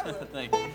Thank you.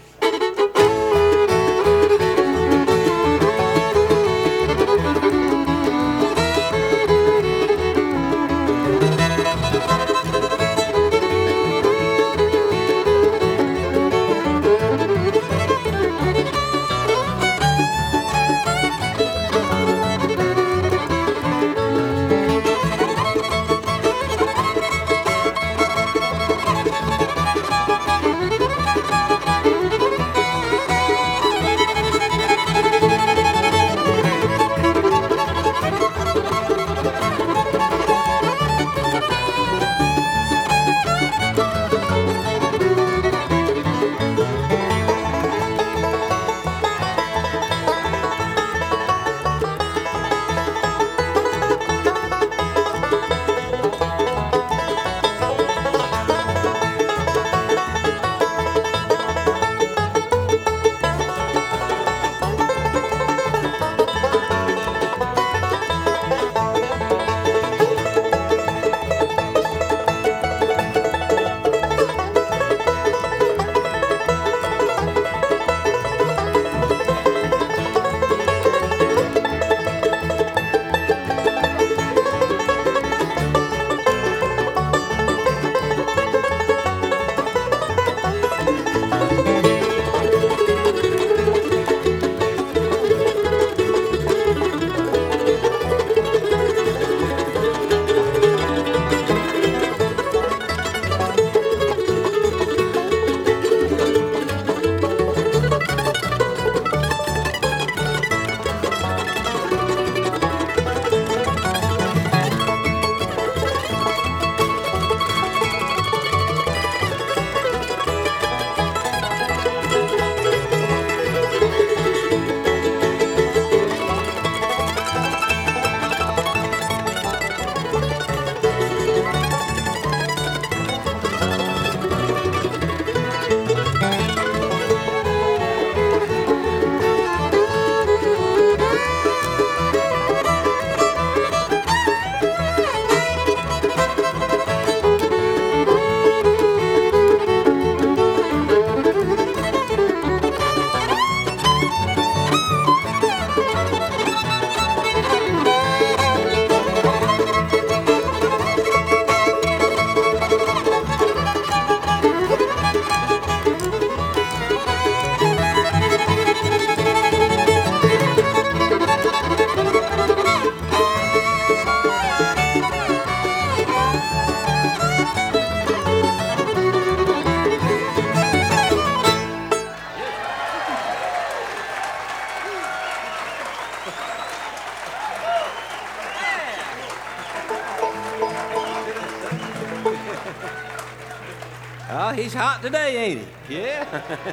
Oh, he's hot today, ain't he? Yeah.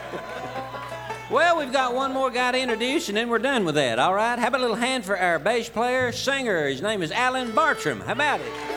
Well, we've got one more guy to introduce, and then we're done with that, all right? How about a little hand for our bass player, singer? His name is Alan Bartram. How about it?